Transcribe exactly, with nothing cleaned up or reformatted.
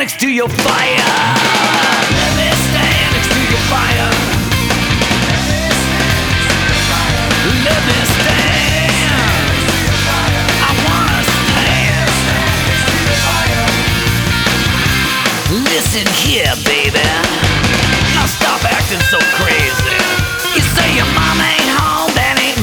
next to your fire. Let me stand next to your fire. Let me stand. I wanna stand. Listen here, baby. Now stop acting so crazy.